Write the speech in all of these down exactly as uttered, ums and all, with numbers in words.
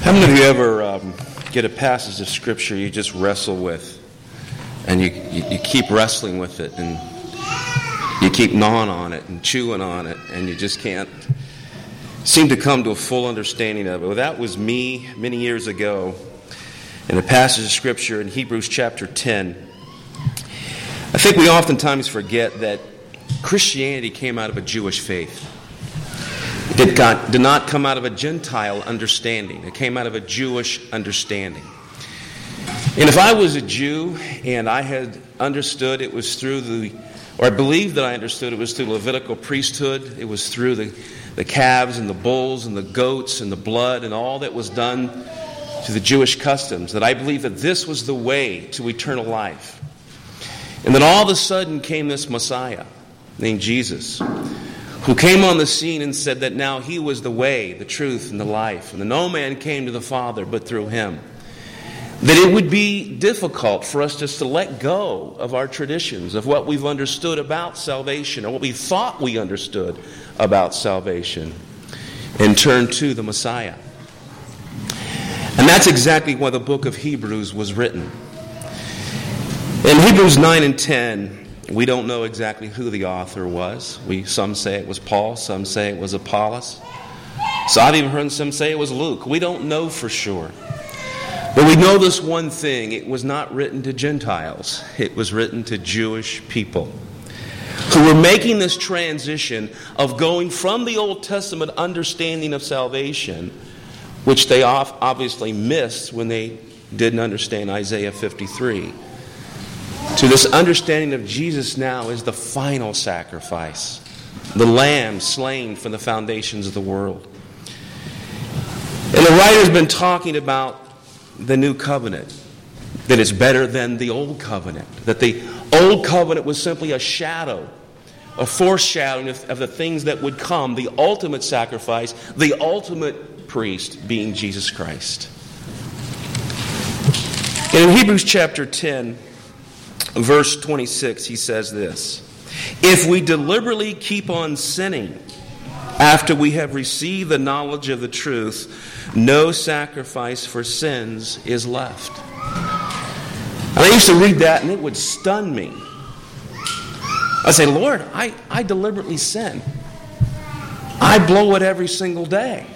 How many of you ever um, get a passage of Scripture you just wrestle with, and you, you, you keep wrestling with it, and you keep gnawing on it and chewing on it, and you just can't seem to come to a full understanding of it? Well, that was me many years ago in a passage of Scripture in Hebrews chapter ten. I think we oftentimes forget that Christianity came out of a Jewish faith. It did not, did not come out of a Gentile understanding. It came out of a Jewish understanding. And if I was a Jew and I had understood it was through the, or I believed that I understood it was through Levitical priesthood, it was through the, the calves and the bulls and the goats and the blood and all that was done to the Jewish customs, that I believed that this was the way to eternal life. And then all of a sudden came this Messiah named Jesus, who came on the scene and said that now he was the way, the truth, and the life, and that no man came to the Father but through him. That it would be difficult for us just to let go of our traditions, of what we've understood about salvation, or what we thought we understood about salvation, and turn to the Messiah. And that's exactly why the book of Hebrews was written. In Hebrews nine and ten, we don't know exactly who the author was. We Some say it was Paul, some say it was Apollos. So I've even heard some say it was Luke. We don't know for sure. But we know this one thing: it was not written to Gentiles. It was written to Jewish people who were making this transition of going from the Old Testament understanding of salvation, which they obviously missed when they didn't understand Isaiah fifty-three, to this understanding of Jesus now as the final sacrifice, the Lamb slain from the foundations of the world. And the writer's been talking about the new covenant, that is better than the old covenant, that the old covenant was simply a shadow, a foreshadowing of, of the things that would come, the ultimate sacrifice, the ultimate priest being Jesus Christ. And in Hebrews chapter ten, verse twenty-six, he says this: if we deliberately keep on sinning after we have received the knowledge of the truth, no sacrifice for sins is left. And I used to read that and it would stun me. I say, Lord, I, I deliberately sin. I blow it every single day.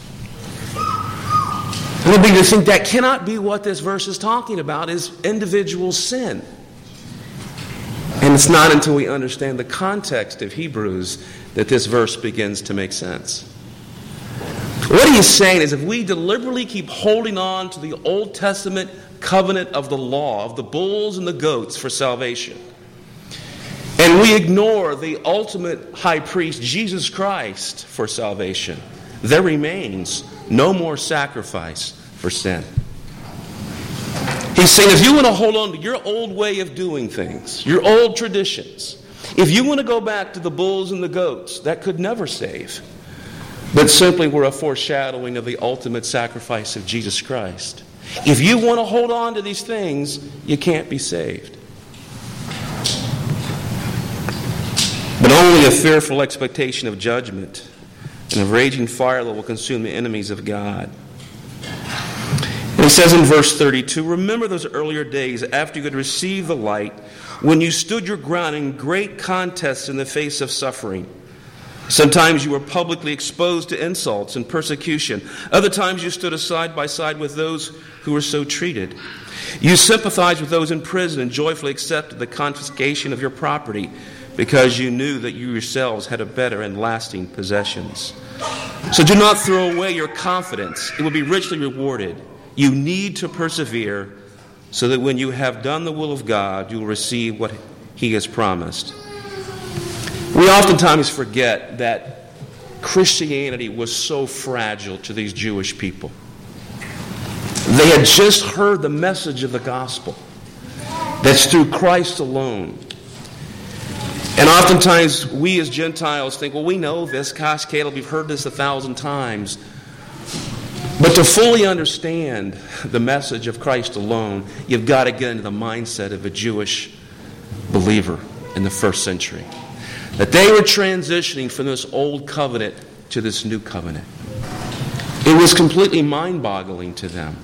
And I begin to think that cannot be what this verse is talking about, is individual sin. And it's not until we understand the context of Hebrews that this verse begins to make sense. What he is saying is, if we deliberately keep holding on to the Old Testament covenant of the law, of the bulls and the goats for salvation, and we ignore the ultimate high priest, Jesus Christ, for salvation, there remains no more sacrifice for sin. He's saying, if you want to hold on to your old way of doing things, your old traditions, if you want to go back to the bulls and the goats, that could never save, but simply were a foreshadowing of the ultimate sacrifice of Jesus Christ. If you want to hold on to these things, you can't be saved. But only a fearful expectation of judgment and of raging fire that will consume the enemies of God. And it says in verse thirty-two, remember those earlier days after you had received the light, when you stood your ground in great contests in the face of suffering. Sometimes you were publicly exposed to insults and persecution. Other times you stood side by side with those who were so treated. You sympathized with those in prison and joyfully accepted the confiscation of your property because you knew that you yourselves had a better and lasting possessions. So do not throw away your confidence. It will be richly rewarded. You need to persevere so that when you have done the will of God, you will receive what He has promised. We oftentimes forget that Christianity was so fragile to these Jewish people. They had just heard the message of the gospel. That's through Christ alone. And oftentimes we as Gentiles think, well, we know this, gosh, Caleb, we've heard this a thousand times. But to fully understand the message of Christ alone, you've got to get into the mindset of a Jewish believer in the first century. That they were transitioning from this old covenant to this new covenant. It was completely mind-boggling to them.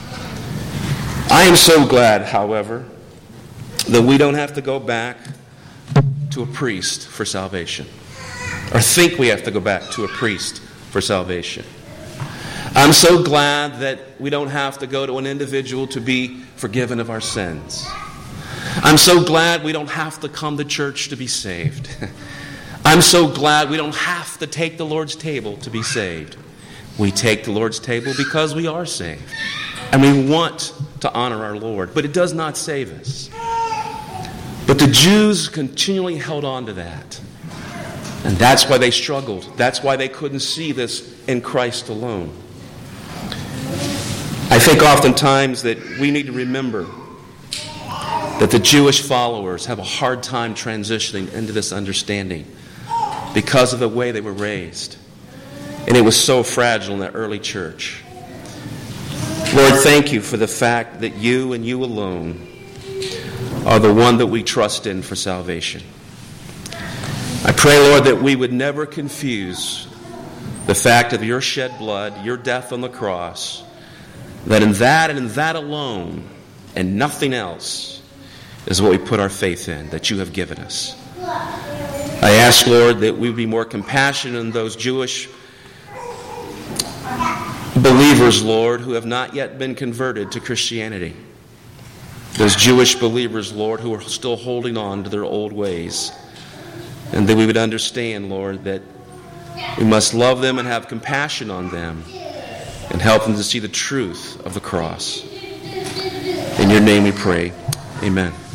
I am so glad, however, that we don't have to go back to a priest for salvation, or think we have to go back to a priest for salvation. I'm so glad that we don't have to go to an individual to be forgiven of our sins. I'm so glad we don't have to come to church to be saved. I'm so glad we don't have to take the Lord's table to be saved. We take the Lord's table because we are saved. And we want to honor our Lord. But it does not save us. But the Jews continually held on to that. And that's why they struggled. That's why they couldn't see this in Christ alone. I think oftentimes that we need to remember that the Jewish followers have a hard time transitioning into this understanding because of the way they were raised. And it was so fragile in the early church. Lord, thank you for the fact that you and you alone are the one that we trust in for salvation. I pray, Lord, that we would never confuse the fact of your shed blood, your death on the cross, that in that and in that alone and nothing else is what we put our faith in, that you have given us. I ask, Lord, that we would be more compassionate in those Jewish believers, Lord, who have not yet been converted to Christianity. Those Jewish believers, Lord, who are still holding on to their old ways. And that we would understand, Lord, that we must love them and have compassion on them and help them to see the truth of the cross. In your name we pray. Amen.